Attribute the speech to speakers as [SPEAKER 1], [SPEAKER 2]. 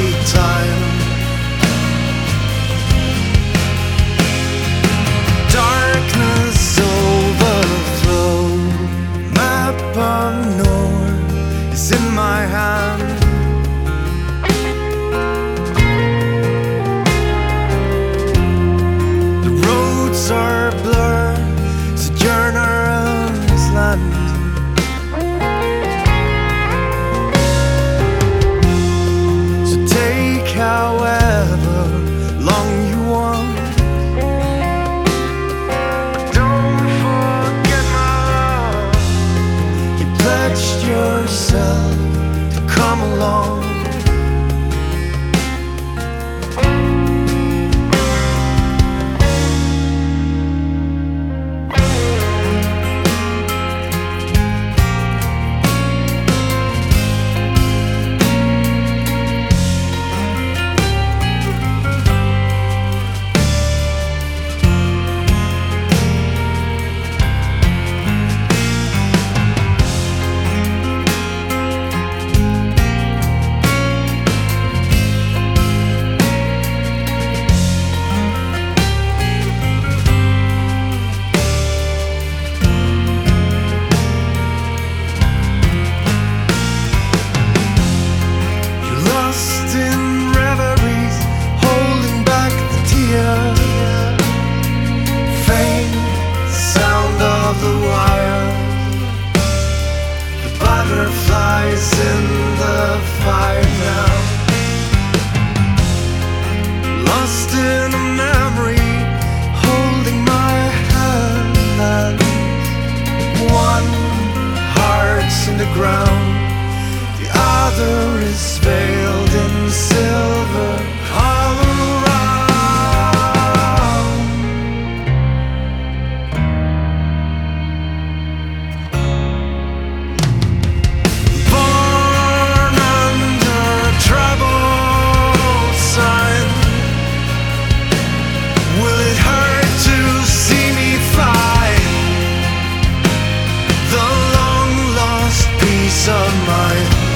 [SPEAKER 1] time. Darkness overflow. Map of north is in my hand. The roads are blurred, sojourner's land. So take however long you want. Don't forget my love. You pledged yourself to come along. Lost in reveries, holding back the tears. Faint sound of the wire. The butterflies in the fire now. Lost in a memory, holding my hand. One heart's in the ground, the other is veiled in silver all around. Born under troubled sign, will it hurt to see me find the long lost piece of mine?